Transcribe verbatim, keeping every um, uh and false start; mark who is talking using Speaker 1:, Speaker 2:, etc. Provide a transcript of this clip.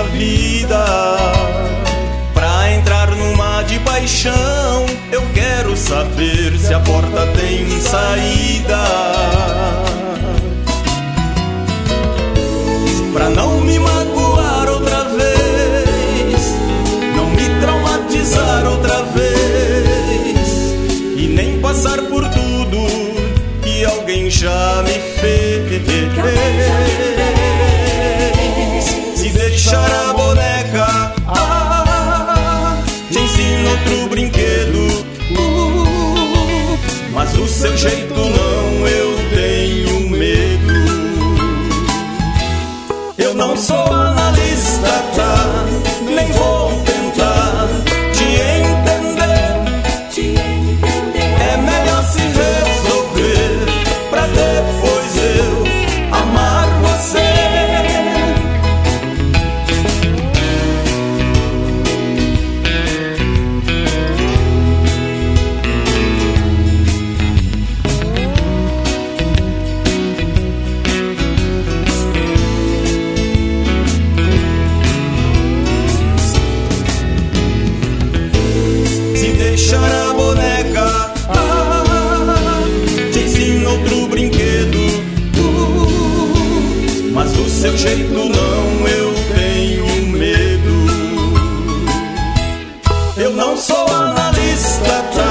Speaker 1: vida. Pra entrar numa de paixão, eu quero saber se a porta tem saída. Pra não me magoar outra vez, não me traumatizar outra vez, e nem passar por tudo que alguém já me fez. Se deixar a boneca, ah, te ensino outro brinquedo, uh, mas o seu jeito não, eu tenho medo. Eu não sou analista, tá? Nem vou tentar te entender, te entender. É melhor se resolver pra depois eu amar você. Deixar a boneca, ah, te ensino outro brinquedo, uh, mas o seu jeito não, eu tenho medo. Eu não sou analista, tá?